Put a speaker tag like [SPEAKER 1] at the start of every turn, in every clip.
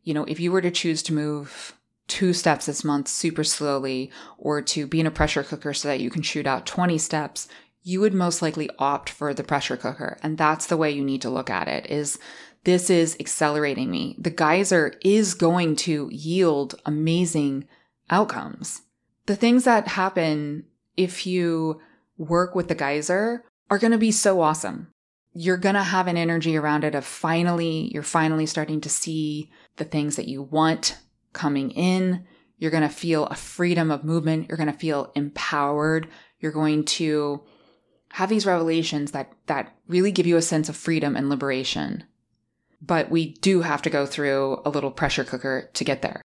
[SPEAKER 1] if you were to choose to move 2 steps this month super slowly, or to be in a pressure cooker so that you can shoot out 20 steps, you would most likely opt for the pressure cooker. And that's the way you need to look at it, is this is accelerating me. The geyser is going to yield amazing outcomes. The things that happen if you work with the geyser are going to be so awesome. You're going to have an energy around it of you're finally starting to see the things that you want coming in. You're going to feel a freedom of movement. You're going to feel empowered. You're going to have these revelations that really give you a sense of freedom and liberation. But we do have to go through a little pressure cooker to get there.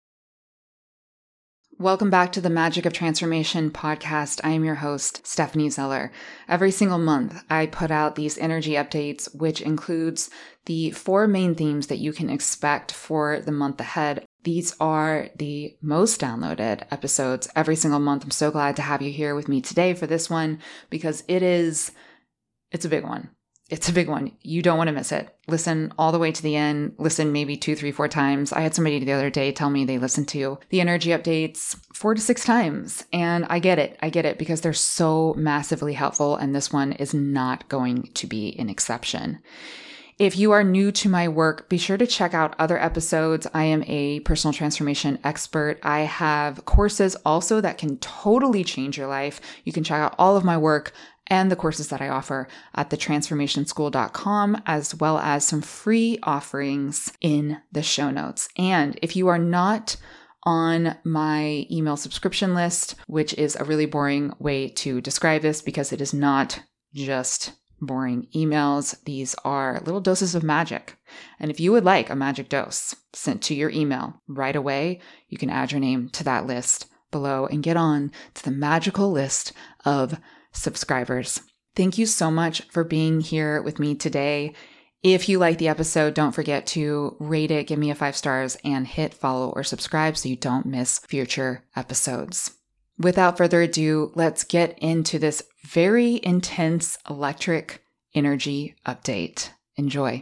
[SPEAKER 1] Welcome back to the Magic of Transformation podcast. I am your host, Stephanie Zeller. Every single month, I put out these energy updates, which includes the 4 main themes that you can expect for the month ahead. These are the most downloaded episodes every single month. I'm so glad to have you here with me today for this one, because it's a big one. It's a big one. You don't want to miss it. Listen all the way to the end. Listen maybe 2, 3, 4 times. I had somebody the other day tell me they listened to the energy updates 4 to 6 times. And I get it. I get it, because they're so massively helpful. And this one is not going to be an exception. If you are new to my work, be sure to check out other episodes. I am a personal transformation expert. I have courses also that can totally change your life. You can check out all of my work and the courses that I offer at thetransformationschool.com, as well as some free offerings in the show notes. And if you are not on my email subscription list, which is a really boring way to describe this, because it is not just boring emails. These are little doses of magic. And if you would like a magic dose sent to your email right away, you can add your name to that list below and get on to the magical list of subscribers. Thank you so much for being here with me today. If you like the episode, don't forget to rate it, give me a 5 stars, and hit follow or subscribe so you don't miss future episodes. Without further ado, let's get into this very intense electric energy update. Enjoy.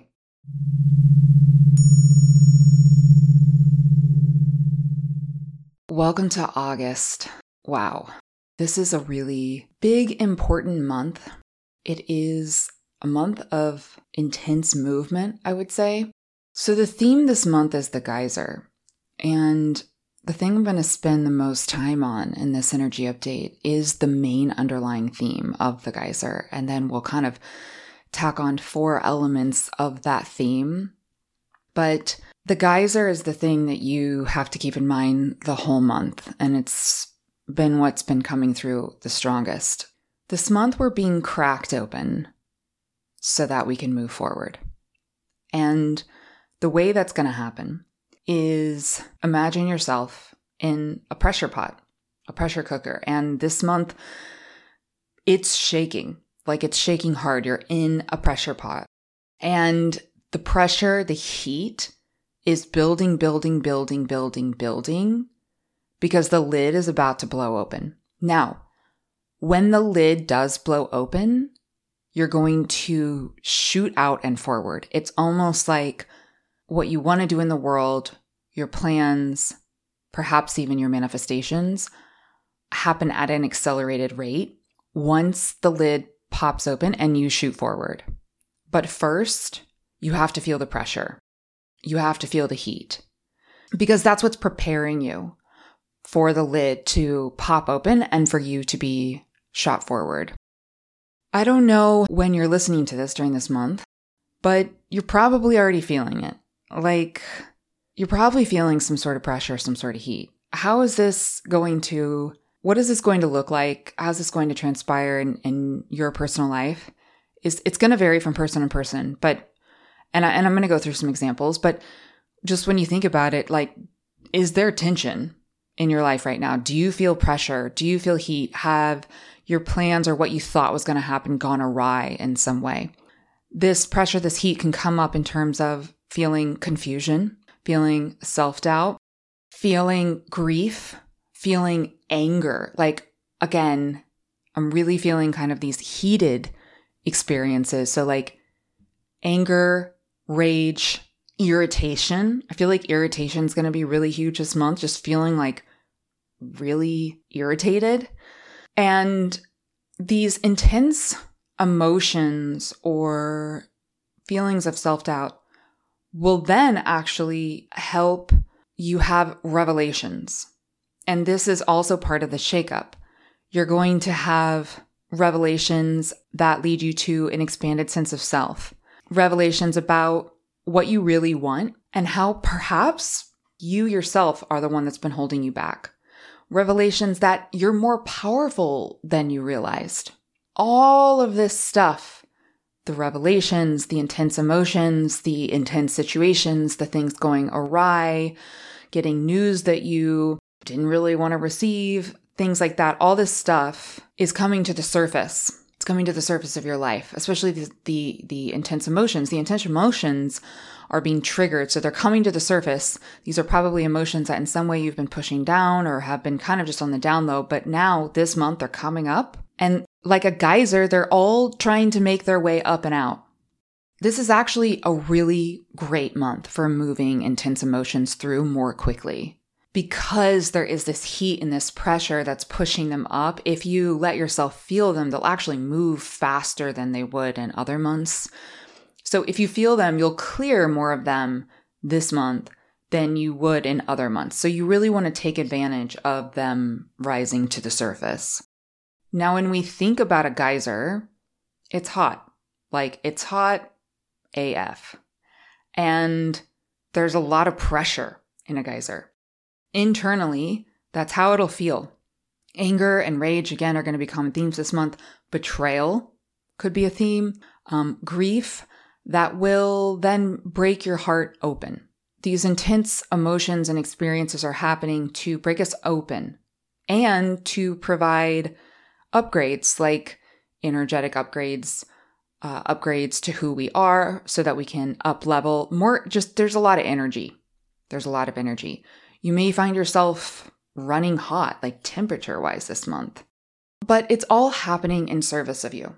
[SPEAKER 1] Welcome to August. Wow. This is a really big, important month. It is a month of intense movement, I would say. So the theme this month is the geyser. And the thing I'm going to spend the most time on in this energy update is the main underlying theme of the geyser. And then we'll kind of tack on 4 elements of that theme. But the geyser is the thing that you have to keep in mind the whole month. And it's been what's been coming through the strongest. This month we're being cracked open so that we can move forward. And the way that's going to happen is, imagine yourself in a pressure pot, a pressure cooker. And this month it's shaking, like it's shaking hard. You're in a pressure pot. And the pressure, the heat is building, because the lid is about to blow open. Now, when the lid does blow open, you're going to shoot out and forward. It's almost like what you want to do in the world, your plans, perhaps even your manifestations, happen at an accelerated rate once the lid pops open and you shoot forward. But first, you have to feel the pressure. You have to feel the heat, because that's what's preparing you for the lid to pop open and for you to be shot forward. I don't know when you're listening to this during this month, but you're probably already feeling it. Like, you're probably feeling some sort of pressure, some sort of heat. What is this going to look like? How's this going to transpire in your personal life? It's going to vary from person to person, and I'm going to go through some examples, but just when you think about it, like, is there tension in your life right now? Do you feel pressure? Do you feel heat? Have your plans or what you thought was going to happen gone awry in some way? This pressure, this heat can come up in terms of feeling confusion, feeling self-doubt, feeling grief, feeling anger. Like, again, I'm really feeling kind of these heated experiences. So like anger, rage, irritation. I feel like irritation is going to be really huge this month, just feeling like really irritated. And these intense emotions or feelings of self-doubt will then actually help you have revelations. And this is also part of the shakeup. You're going to have revelations that lead you to an expanded sense of self, revelations about what you really want and how perhaps you yourself are the one that's been holding you back. Revelations that you're more powerful than you realized. All of this stuff, the revelations, the intense emotions, the intense situations, the things going awry, getting news that you didn't really want to receive, things like that, all this stuff is coming to the surface. It's coming to the surface of your life, especially the intense emotions. The intense emotions are being triggered, so they're coming to the surface. These are probably emotions that in some way you've been pushing down or have been kind of just on the down low, but now this month they're coming up. And like a geyser, they're all trying to make their way up and out. This is actually a really great month for moving intense emotions through more quickly. Because there is this heat and this pressure that's pushing them up, if you let yourself feel them, they'll actually move faster than they would in other months. So if you feel them, you'll clear more of them this month than you would in other months. So you really want to take advantage of them rising to the surface. Now, when we think about a geyser, it's hot. Like, it's hot AF. And there's a lot of pressure in a geyser. Internally, that's how it'll feel. Anger and rage, again, are going to be common themes this month. Betrayal could be a theme. Grief that will then break your heart open. These intense emotions and experiences are happening to break us open and to provide upgrades like energetic upgrades, upgrades to who we are so that we can up level more. Just there's a lot of energy. There's a lot of energy. You may find yourself running hot, like temperature-wise this month. But it's all happening in service of you.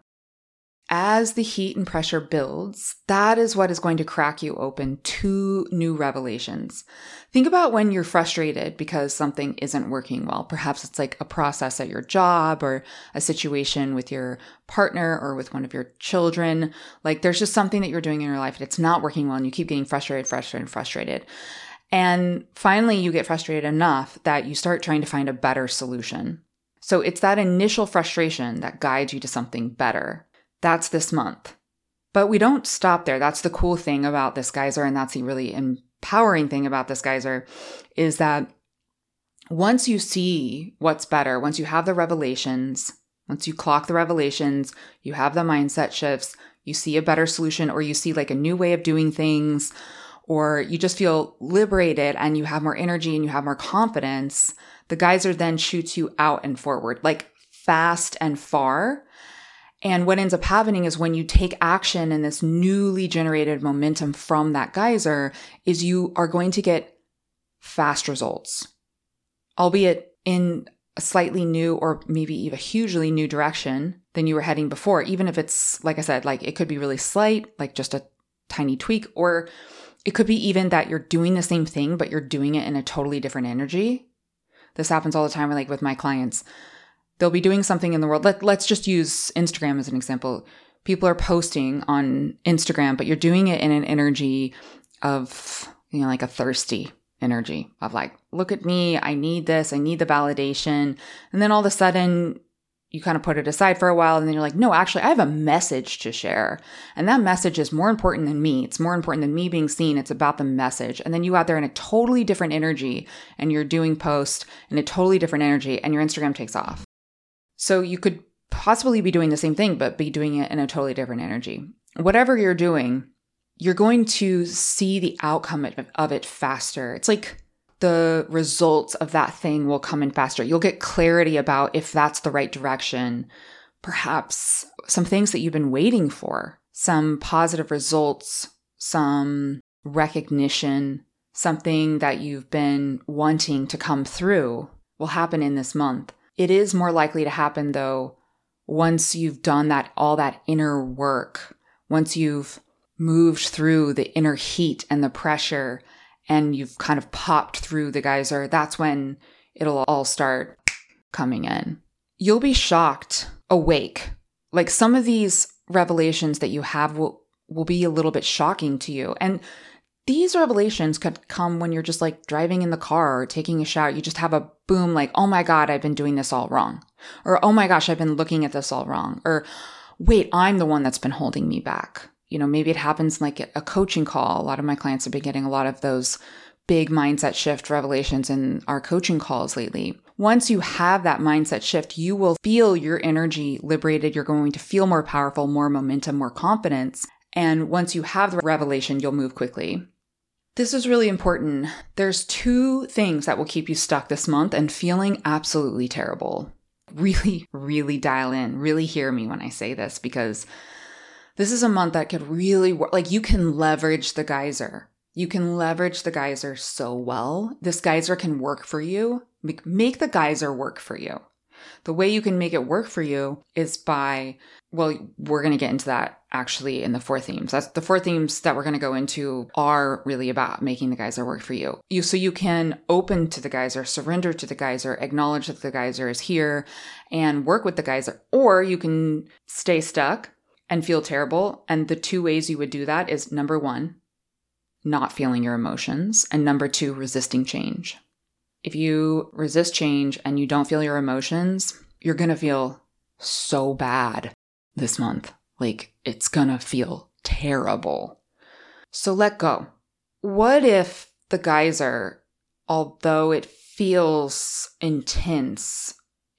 [SPEAKER 1] As the heat and pressure builds, that is what is going to crack you open to new revelations. Think about when you're frustrated because something isn't working well. Perhaps it's like a process at your job or a situation with your partner or with one of your children. Like there's just something that you're doing in your life and it's not working well and you keep getting frustrated. And finally, you get frustrated enough that you start trying to find a better solution. So it's that initial frustration that guides you to something better. That's this month. But we don't stop there. That's the cool thing about this geyser, and that's the really empowering thing about this geyser, is that once you see what's better, once you have the revelations, once you clock the revelations, you have the mindset shifts, you see a better solution, or you see like a new way of doing things, or you just feel liberated and you have more energy and you have more confidence, the geyser then shoots you out and forward, like fast and far. And what ends up happening is when you take action in this newly generated momentum from that geyser is you are going to get fast results, albeit in a slightly new or maybe even hugely new direction than you were heading before. Even if it's, like I said, like it could be really slight, like just a tiny tweak, or it could be even that you're doing the same thing, but you're doing it in a totally different energy. This happens all the time, like with my clients. They'll be doing something in the world. Let's just use Instagram as an example. People are posting on Instagram, but you're doing it in an energy of, like a thirsty energy of like, look at me, I need this, I need the validation. And then all of a sudden, you kind of put it aside for a while and then you're like, no, actually, I have a message to share. And that message is more important than me. It's more important than me being seen. It's about the message. And then you out there in a totally different energy and you're doing posts in a totally different energy and your Instagram takes off. So you could possibly be doing the same thing, but be doing it in a totally different energy. Whatever you're doing, you're going to see the outcome of it faster. It's like the results of that thing will come in faster. You'll get clarity about if that's the right direction. Perhaps some things that you've been waiting for, some positive results, some recognition, something that you've been wanting to come through will happen in this month. It is more likely to happen though, once you've done all that inner work, once you've moved through the inner heat and the pressure and you've kind of popped through the geyser, that's when it'll all start coming in. You'll be shocked awake. Like some of these revelations that you have will be a little bit shocking to you. And these revelations could come when you're just like driving in the car or taking a shower. You just have a boom like, oh my God, I've been doing this all wrong. Or, oh my gosh, I've been looking at this all wrong. Or, wait, I'm the one that's been holding me back. You know, maybe it happens like a coaching call. A lot of my clients have been getting a lot of those big mindset shift revelations in our coaching calls lately. Once you have that mindset shift, you will feel your energy liberated. You're going to feel more powerful, more momentum, more confidence. And once you have the revelation, you'll move quickly. This is really important. There's 2 things that will keep you stuck this month and feeling absolutely terrible. Really, really dial in. Really hear me when I say this, because this is a month that could really work. Like you can leverage the geyser. You can leverage the geyser so well. This geyser can work for you. Make the geyser work for you. The way you can make it work for you is by, well, we're going to get into that actually in the 4 themes. That's the 4 themes that we're going to go into are really about making the geyser work for you. So you can open to the geyser, surrender to the geyser, acknowledge that the geyser is here and work with the geyser, or you can stay stuck and feel terrible. And the 2 ways you would do that is number 1, not feeling your emotions, and number 2, resisting change. If you resist change and you don't feel your emotions, you're going to feel so bad this month. Like it's going to feel terrible. So let go. What if the geyser, although it feels intense,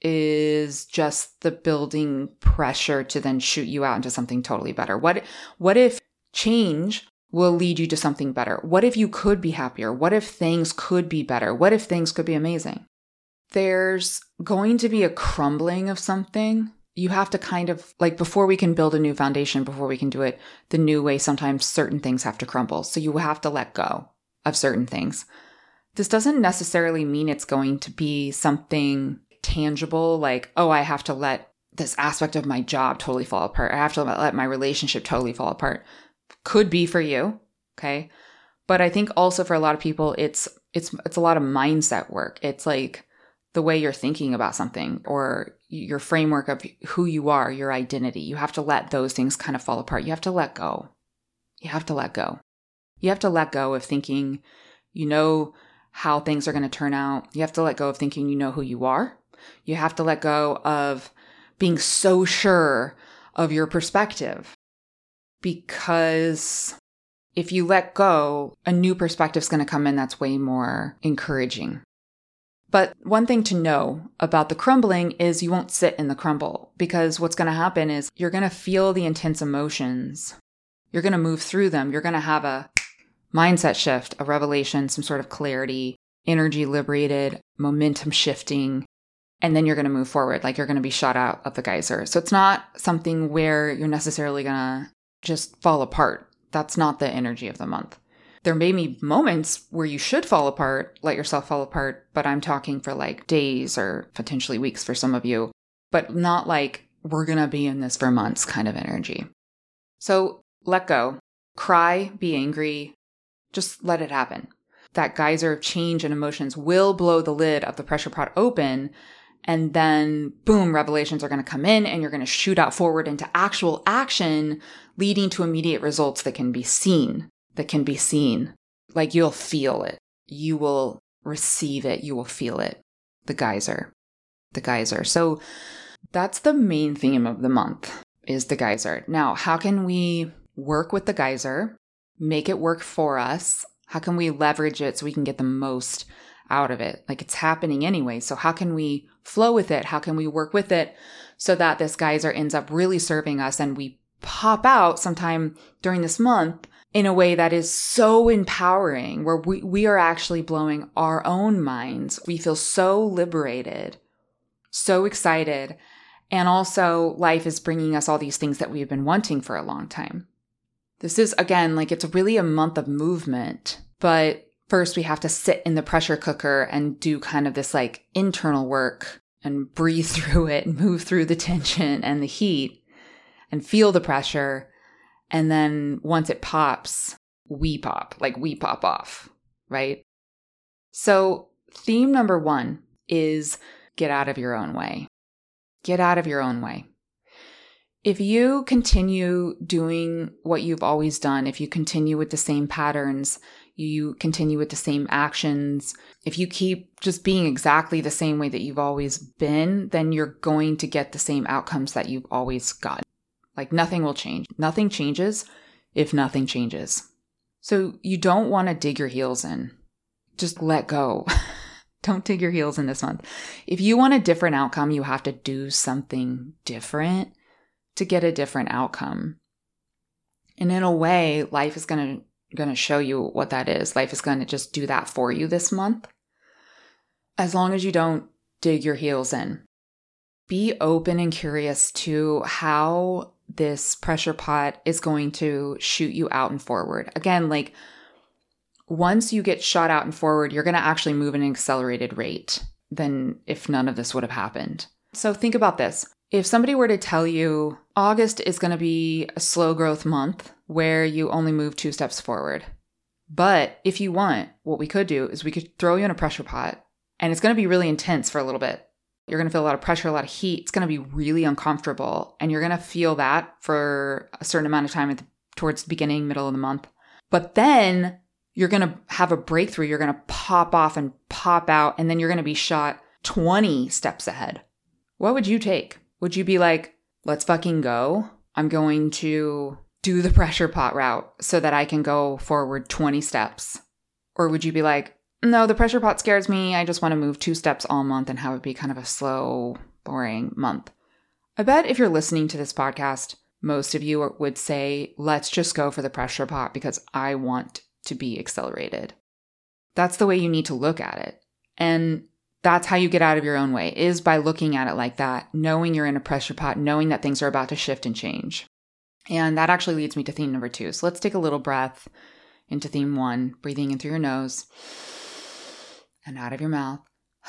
[SPEAKER 1] is just the building pressure to then shoot you out into something totally better? What if change will lead you to something better? What if you could be happier? What if things could be better? What if things could be amazing? There's going to be a crumbling of something. You have to kind of, like before we can build a new foundation, before we can do it the new way, sometimes certain things have to crumble. So you have to let go of certain things. This doesn't necessarily mean it's going to be something tangible, like, oh, I have to let this aspect of my job totally fall apart. I have to let my relationship totally fall apart. Could be for you, okay? But I think also for a lot of people, it's a lot of mindset work. It's like the way you're thinking about something or your framework of who you are, your identity. You have to let those things kind of fall apart. You have to let go. You have to let go. You have to let go of thinking you know how things are going to turn out. You have to let go of thinking you know who you are. You have to let go of being so sure of your perspective. Because if you let go, a new perspective is going to come in that's way more encouraging. But one thing to know about the crumbling is you won't sit in the crumble, because what's going to happen is you're going to feel the intense emotions. You're going to move through them. You're going to have a mindset shift, a revelation, some sort of clarity, energy liberated, momentum shifting, and then you're going to move forward. Like you're going to be shot out of the geyser. So it's not something where you're necessarily going to just fall apart. That's not the energy of the month. There may be moments where you should fall apart, let yourself fall apart, but I'm talking for like days or potentially weeks for some of you, but not like we're going to be in this for months kind of energy. So let go, cry, be angry, just let it happen. That geyser of change and emotions will blow the lid of the pressure pot open. And then, boom, revelations are going to come in and you're going to shoot out forward into actual action, leading to immediate results that can be seen. Like you'll feel it. You will receive it. You will feel it. The geyser. So that's the main theme of the month is the geyser. Now, how can we work with the geyser, make it work for us? How can we leverage it so we can get the most out of it? Like it's happening anyway. So how can we flow with it? How can we work with it so that this geyser ends up really serving us and we pop out sometime during this month in a way that is so empowering, where we are actually blowing our own minds. We feel so liberated, so excited. And also life is bringing us all these things that we've been wanting for a long time. This is, again, like it's really a month of movement, but first we have to sit in the pressure cooker and do kind of this like internal work and breathe through it and move through the tension and the heat and feel the pressure. And then once it pops, we pop off, right? So theme number 1 is get out of your own way. Get out of your own way. If you continue doing what you've always done, if you continue with the same patterns, you continue with the same actions, if you keep just being exactly the same way that you've always been, then you're going to get the same outcomes that you've always gotten. Like nothing will change. Nothing changes if nothing changes. So you don't want to dig your heels in. Just let go. Don't dig your heels in this month. If you want a different outcome, you have to do something different to get a different outcome. And in a way, life is going to show you what that is. Life is going to just do that for you this month. As long as you don't dig your heels in. Be open and curious to how this pressure pot is going to shoot you out and forward. Again, like once you get shot out and forward, you're going to actually move at an accelerated rate than if none of this would have happened. So think about this. If somebody were to tell you August is going to be a slow growth month where you only move 2 steps forward, but if you want, what we could do is we could throw you in a pressure pot and it's going to be really intense for a little bit. You're going to feel a lot of pressure, a lot of heat. It's going to be really uncomfortable. And you're going to feel that for a certain amount of time towards the beginning, middle of the month. But then you're going to have a breakthrough. You're going to pop off and pop out. And then you're going to be shot 20 steps ahead. What would you take? Would you be like, let's fucking go? I'm going to do the pressure pot route so that I can go forward 20 steps. Or would you be like, no, the pressure pot scares me. I just want to move 2 steps all month and have it be kind of a slow, boring month. I bet if you're listening to this podcast, most of you would say, let's just go for the pressure pot because I want to be accelerated. That's the way you need to look at it. And that's how you get out of your own way, is by looking at it like that, knowing you're in a pressure pot, knowing that things are about to shift and change. And that actually leads me to theme number 2. So let's take a little breath into theme 1, breathing in through your nose and out of your mouth.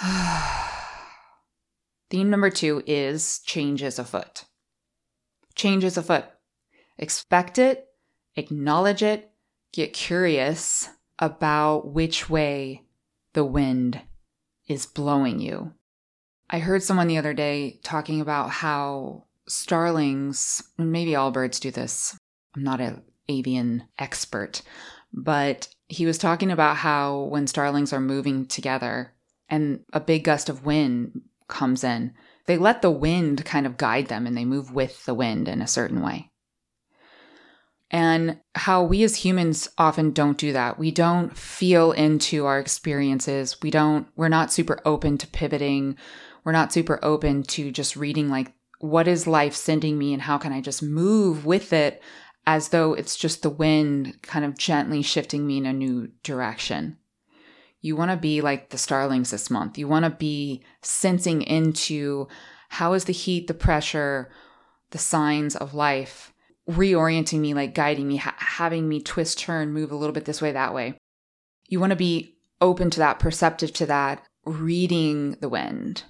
[SPEAKER 1] Theme number 2 is change is afoot. Change is afoot. Expect it, acknowledge it, get curious about which way the wind is blowing you. I heard someone the other day talking about how starlings, and maybe all birds do this, I'm not an avian expert, but he was talking about how when starlings are moving together and a big gust of wind comes in, they let the wind kind of guide them and they move with the wind in a certain way. And how we as humans often don't do that. We don't feel into our experiences. We're not super open to pivoting. We're not super open to just reading like, what is life sending me and how can I just move with it as though it's just the wind kind of gently shifting me in a new direction. You want to be like the starlings this month. You want to be sensing into how is the heat, the pressure, the signs of life reorienting me, like guiding me, having me twist, turn, move a little bit this way, that way. You want to be open to that, perceptive to that, reading the wind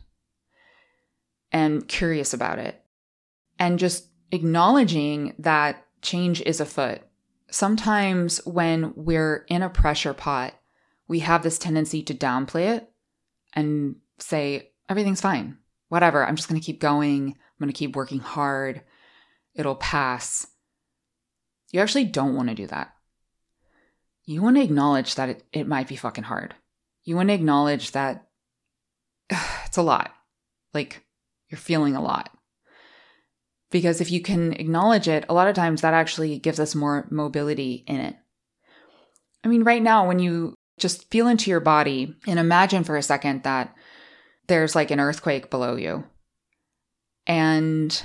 [SPEAKER 1] and curious about it. And just acknowledging that change is afoot. Sometimes when we're in a pressure pot, we have this tendency to downplay it and say, everything's fine. Whatever. I'm just going to keep going. I'm going to keep working hard. It'll pass. You actually don't want to do that. You want to acknowledge that it might be fucking hard. You want to acknowledge that it's a lot. Like, you're feeling a lot. Because if you can acknowledge it, a lot of times that actually gives us more mobility in it. I mean, right now, when you just feel into your body and imagine for a second that there's like an earthquake below you and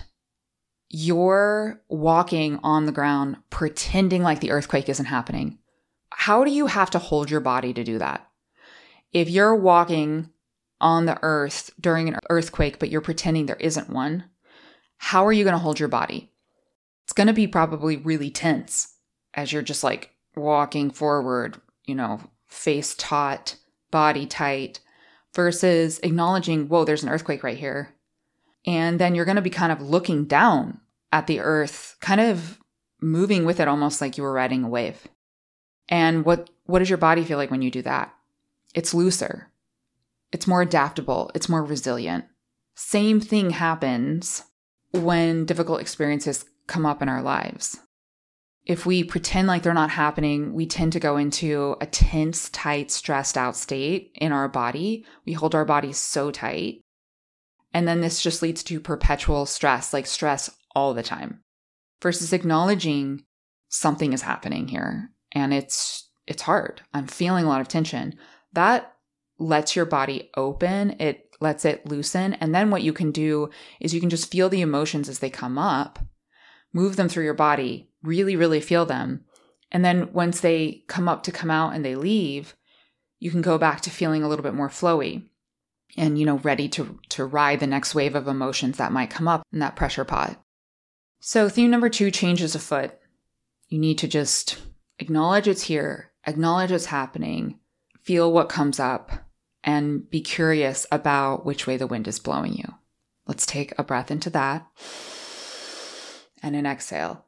[SPEAKER 1] you're walking on the ground pretending like the earthquake isn't happening. How do you have to hold your body to do that? If you're walking on the earth during an earthquake, but you're pretending there isn't one, how are you going to hold your body? It's going to be probably really tense as you're just like walking forward, face taut, body tight, versus acknowledging, whoa, there's an earthquake right here. And then you're going to be kind of looking down at the earth, kind of moving with it almost like you were riding a wave. And what does your body feel like when you do that? It's looser. It's more adaptable. It's more resilient. Same thing happens when difficult experiences come up in our lives. If we pretend like they're not happening, we tend to go into a tense, tight, stressed out state in our body. We hold our bodies so tight. And then this just leads to perpetual stress, like stress all the time, versus acknowledging something is happening here. And it's hard. I'm feeling a lot of tension. That lets your body open. It lets it loosen. And then what you can do is you can just feel the emotions as they come up, move them through your body, really, really feel them. And then once they come up to come out and they leave, you can go back to feeling a little bit more flowy and, ready to ride the next wave of emotions that might come up in that pressure pot. So theme number 2, changes afoot. You need to just acknowledge it's here, acknowledge it's happening, feel what comes up, and be curious about which way the wind is blowing you. Let's take a breath into that and an exhale.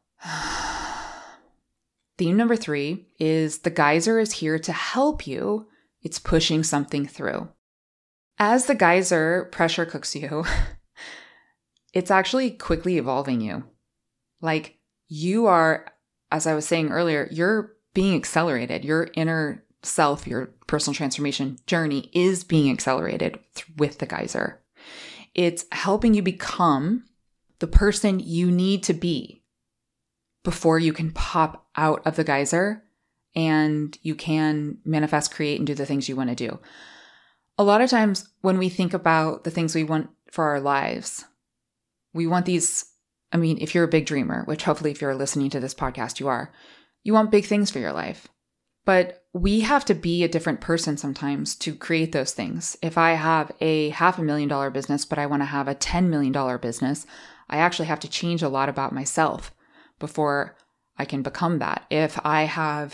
[SPEAKER 1] Theme number 3 is the geyser is here to help you. It's pushing something through. As the geyser pressure cooks you, it's actually quickly evolving you. Like you are, as I was saying earlier, you're being accelerated. Your inner self, your personal transformation journey is being accelerated with the geyser. It's helping you become the person you need to be before you can pop out of the geyser and you can manifest, create, and do the things you want to do. A lot of times when we think about the things we want for our lives, we want these, if you're a big dreamer, which hopefully if you're listening to this podcast, you want big things for your life. But we have to be a different person sometimes to create those things. If I have a $500,000 business, but I want to have a $10 million business, I actually have to change a lot about myself before I can become that. If I have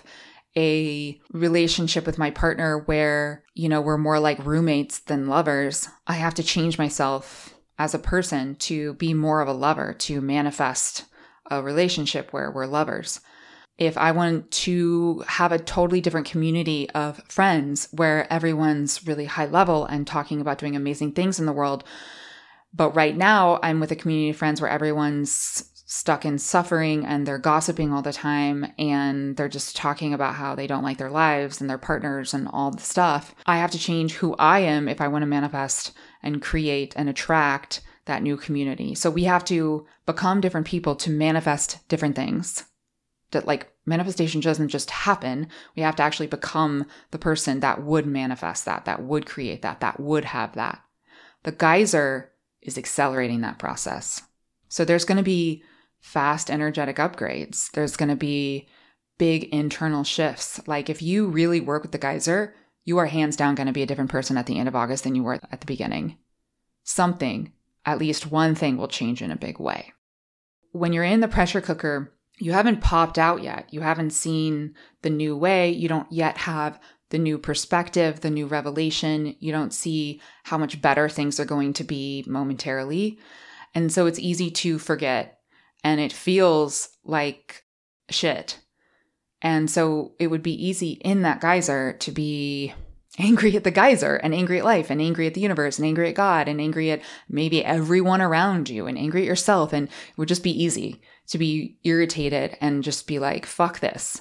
[SPEAKER 1] a relationship with my partner where, we're more like roommates than lovers, I have to change myself as a person to be more of a lover, to manifest a relationship where we're lovers. If I want to have a totally different community of friends where everyone's really high level and talking about doing amazing things in the world, but right now I'm with a community of friends where everyone's stuck in suffering and they're gossiping all the time and they're just talking about how they don't like their lives and their partners and all the stuff. I have to change who I am if I want to manifest and create and attract that new community. So we have to become different people to manifest different things. That manifestation doesn't just happen. We have to actually become the person that would manifest that would create that would have that. The geyser is accelerating that process. So there's going to be fast energetic upgrades. There's going to be big internal shifts. Like if you really work with the geyser, you are hands down going to be a different person at the end of August than you were at the beginning. Something, at least one thing will change in a big way. When you're in the pressure cooker, you haven't popped out yet. You haven't seen the new way. You don't yet have the new perspective, the new revelation. You don't see how much better things are going to be momentarily. And so it's easy to forget and it feels like shit. And so it would be easy in that geyser to be angry at the geyser and angry at life and angry at the universe and angry at God and angry at maybe everyone around you and angry at yourself. And it would just be easy to be irritated and just be like, fuck this.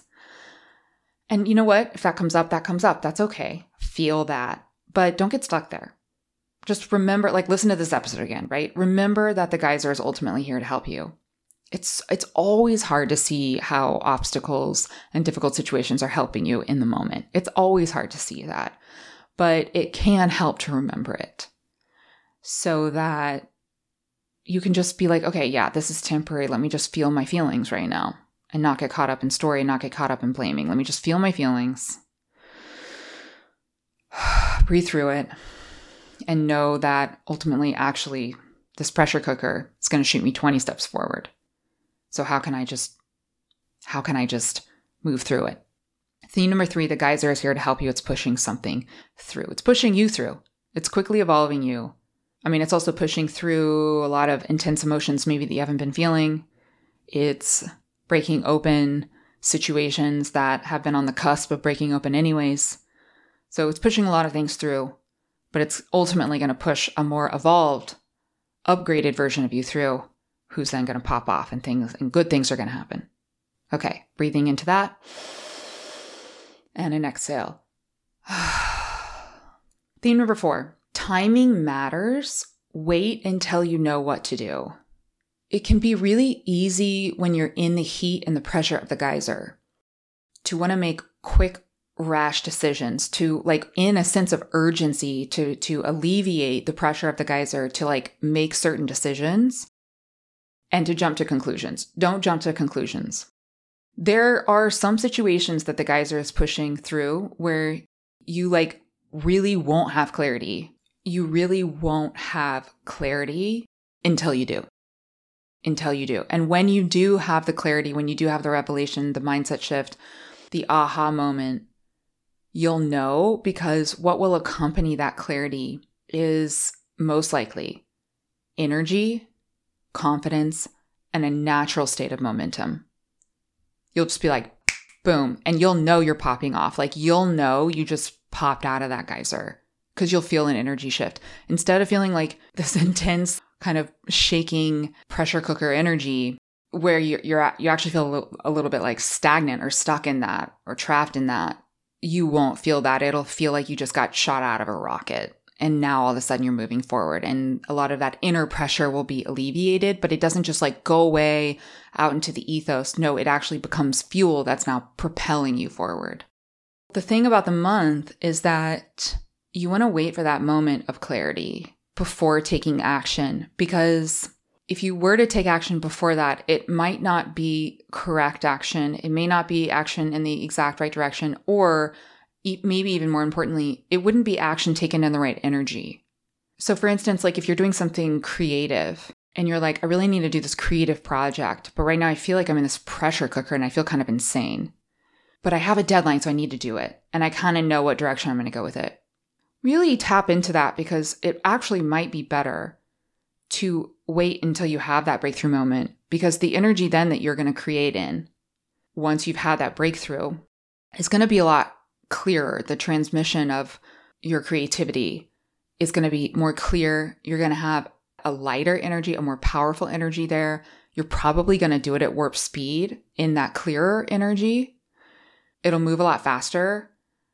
[SPEAKER 1] And you know what? If that comes up, that comes up. That's okay. Feel that. But don't get stuck there. Just remember, listen to this episode again, right? Remember that the geyser is ultimately here to help you. It's always hard to see how obstacles and difficult situations are helping you in the moment. It's always hard to see that. But it can help to remember it so that you can just be like, okay, yeah, this is temporary. Let me just feel my feelings right now and not get caught up in story and not get caught up in blaming. Let me just feel my feelings, breathe through it, and know that ultimately, actually, this pressure cooker is going to shoot me 20 steps forward. So how can I just move through it? Theme number 3, the geyser is here to help you. It's pushing something through. It's pushing you through. It's quickly evolving you. It's also pushing through a lot of intense emotions maybe that you haven't been feeling. It's breaking open situations that have been on the cusp of breaking open anyways. So it's pushing a lot of things through, but it's ultimately going to push a more evolved, upgraded version of you through, who's then going to pop off and good things are going to happen. Okay, breathing into that. And an exhale. Theme number 4, timing matters. Wait until you know what to do. It can be really easy when you're in the heat and the pressure of the geyser to want to make quick, rash decisions, to in a sense of urgency, to alleviate the pressure of the geyser, to make certain decisions and to jump to conclusions. Don't jump to conclusions. There are some situations that the geyser is pushing through where you really won't have clarity. You really won't have clarity until you do. And when you do have the clarity, when you do have the revelation, the mindset shift, the aha moment, you'll know, because what will accompany that clarity is most likely energy, confidence, and a natural state of momentum. You'll just be like, boom, and you'll know you're popping off. You'll know you just popped out of that geyser because you'll feel an energy shift. Instead of feeling like this intense kind of shaking pressure cooker energy where you actually feel a little bit stagnant or stuck in that or trapped in that, you won't feel that. It'll feel like you just got shot out of a rocket. And now all of a sudden you're moving forward and a lot of that inner pressure will be alleviated, but it doesn't just go away out into the ethos. No, it actually becomes fuel that's now propelling you forward. The thing about the month is that you want to wait for that moment of clarity before taking action, because if you were to take action before that, it might not be correct action. It may not be action in the exact right direction, or maybe even more importantly, it wouldn't be action taken in the right energy. So for instance, if you're doing something creative and you're I really need to do this creative project, but right now I feel like I'm in this pressure cooker and I feel kind of insane, but I have a deadline, so I need to do it. And I kind of know what direction I'm going to go with it. Really tap into that, because it actually might be better to wait until you have that breakthrough moment, because the energy then that you're going to create in once you've had that breakthrough is going to be a lot clearer. The transmission of your creativity is going to be more clear. You're going to have a lighter energy, a more powerful energy there. You're probably going to do it at warp speed in that clearer energy. It'll move a lot faster.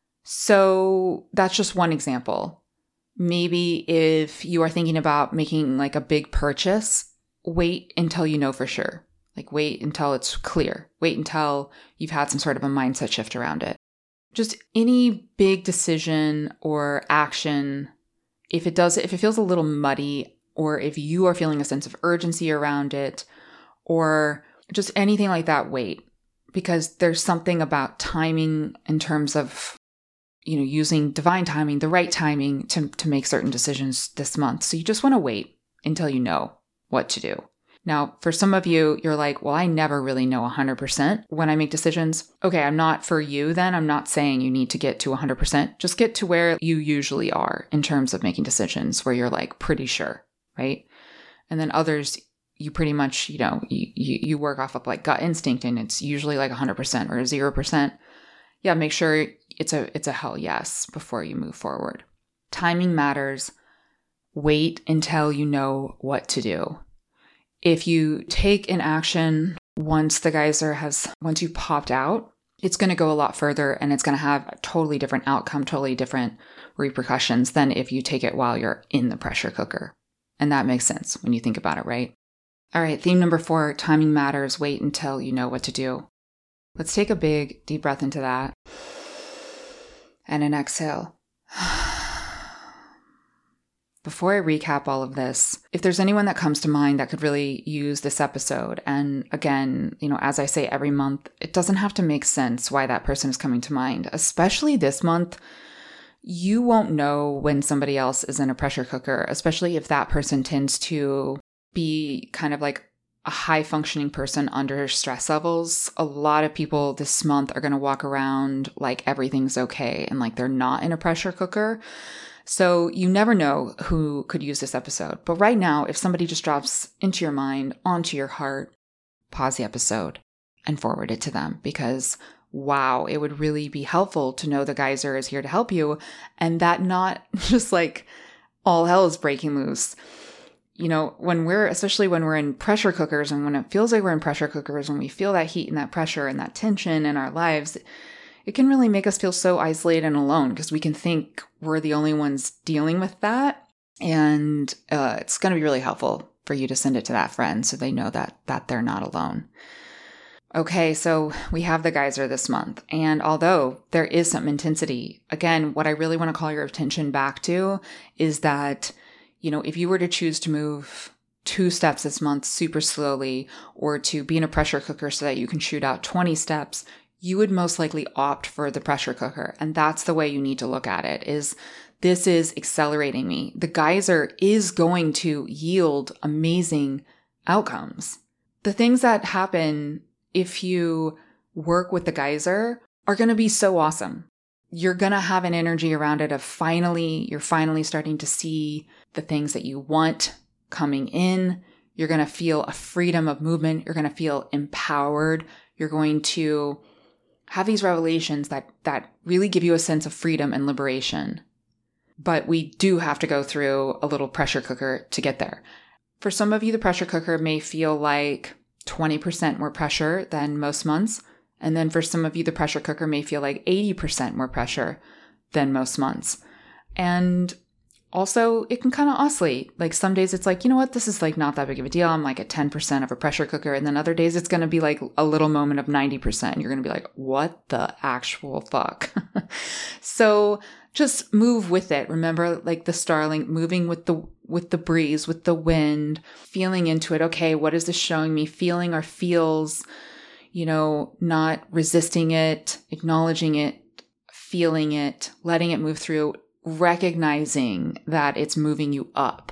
[SPEAKER 1] So that's just one example. Maybe if you are thinking about making a big purchase, wait until you know for sure. Wait until it's clear. Wait until you've had some sort of a mindset shift around it. Just any big decision or action, if it feels a little muddy, or if you are feeling a sense of urgency around it, or just anything like that, wait. Because there's something about timing in terms of using divine timing, the right timing to make certain decisions this month. So you just want to wait until you know what to do. Now, for some of you, you're well, I never really know 100% when I make decisions. Okay, I'm not for you then. I'm not saying you need to get to 100%. Just get to where you usually are in terms of making decisions, where you're pretty sure, right? And then others, you pretty much, you work off of gut instinct, and it's usually 100% or 0%. Yeah, make sure it's a hell yes before you move forward. Timing matters. Wait until you know what to do. If you take an action once you popped out, it's going to go a lot further, and it's going to have a totally different outcome, totally different repercussions than if you take it while you're in the pressure cooker. And that makes sense when you think about it, right? All right, theme number 4, timing matters. Wait until you know what to do. Let's take a big, deep breath into that. And an exhale. Before I recap all of this, if there's anyone that comes to mind that could really use this episode, and again, as I say every month, it doesn't have to make sense why that person is coming to mind. Especially this month, you won't know when somebody else is in a pressure cooker, especially if that person tends to be kind of a high functioning person under stress levels. A lot of people this month are going to walk around like everything's okay and they're not in a pressure cooker. So you never know who could use this episode. But right now, if somebody just drops into your mind, onto your heart, pause the episode and forward it to them, because wow, it would really be helpful to know the geyser is here to help you, and that not just like all hell is breaking loose. You know, especially when we're in pressure cookers, and when it feels like we're in pressure cookers, when we feel that heat and that pressure and that tension in our lives, it can really make us feel so isolated and alone, because we can think we're the only ones dealing with that. And it's going to be really helpful for you to send it to that friend so they know that they're not alone. Okay, so we have the geyser this month. And although there is some intensity, again, what I really want to call your attention back to is that, you know, if you were to choose to move 2 steps this month super slowly, or to be in a pressure cooker so that you can shoot out 20 steps, you would most likely opt for the pressure cooker. And that's the way you need to look at it, is this is accelerating me. The geyser is going to yield amazing outcomes. The things that happen if you work with the geyser are going to be so awesome. You're going to have an energy around it of you're finally starting to see the things that you want coming in. You're going to feel a freedom of movement. You're going to feel empowered. You're going to have these revelations that really give you a sense of freedom and liberation. But we do have to go through a little pressure cooker to get there. For some of you, the pressure cooker may feel like 20% more pressure than most months. And then for some of you, the pressure cooker may feel like 80% more pressure than most months. And also, it can kind of oscillate. Like some days it's like, you know what, this is like not that big of a deal. I'm like at 10% of a pressure cooker. And then other days it's going to be like a little moment of 90%. And you're going to be like, what the actual fuck? So just move with it. Remember, like the starling, moving with the breeze, with the wind, feeling into it. Okay, what is this showing me? Feeling our feels, you know, not resisting it, acknowledging it, feeling it, letting it move through, recognizing that it's moving you up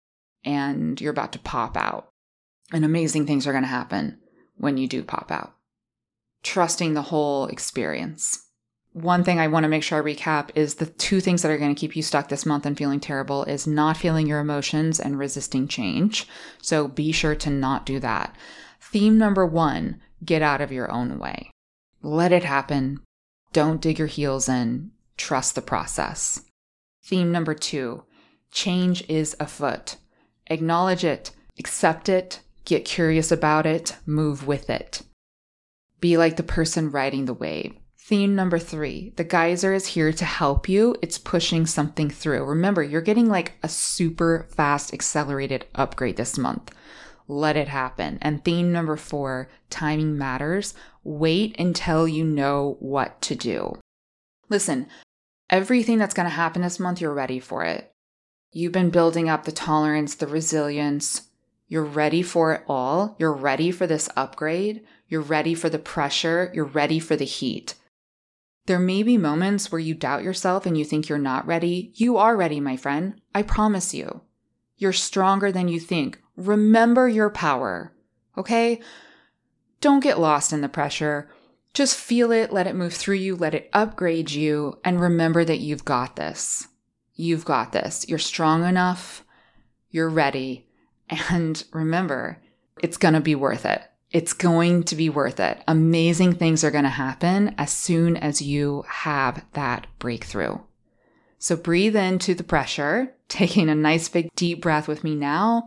[SPEAKER 1] and you're about to pop out. And amazing things are going to happen when you do pop out. Trusting the whole experience. One thing I want to make sure I recap is the 2 things that are going to keep you stuck this month and feeling terrible is not feeling your emotions and resisting change. So be sure to not do that. Theme number 1, get out of your own way. Let it happen. Don't dig your heels in. Trust the process. Theme number 2, change is afoot. Acknowledge it, accept it, get curious about it, move with it. Be like the person riding the wave. Theme number 3, the geyser is here to help you. It's pushing something through. Remember, you're getting like a super fast accelerated upgrade this month. Let it happen. And theme number 4, timing matters. Wait until you know what to do. Listen, everything that's going to happen this month, you're ready for it. You've been building up the tolerance, the resilience. You're ready for it all. You're ready for this upgrade. You're ready for the pressure. You're ready for the heat. There may be moments where you doubt yourself and you think you're not ready. You are ready, my friend. I promise you. You're stronger than you think. Remember your power, okay? Don't get lost in the pressure. Just feel it, let it move through you, let it upgrade you, and remember that you've got this. You've got this. You're strong enough. You're ready. And remember, it's going to be worth it. It's going to be worth it. Amazing things are going to happen as soon as you have that breakthrough. So breathe into the pressure, taking a nice big deep breath with me now,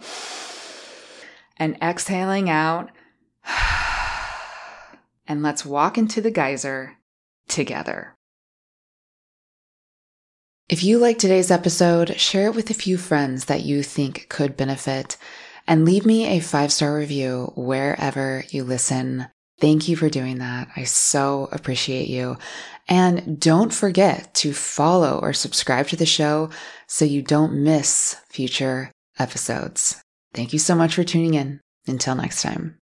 [SPEAKER 1] and exhaling out. And let's walk into the geyser together. If you liked today's episode, share it with a few friends that you think could benefit. And leave me a 5-star review wherever you listen. Thank you for doing that. I so appreciate you. And don't forget to follow or subscribe to the show so you don't miss future episodes. Thank you so much for tuning in. Until next time.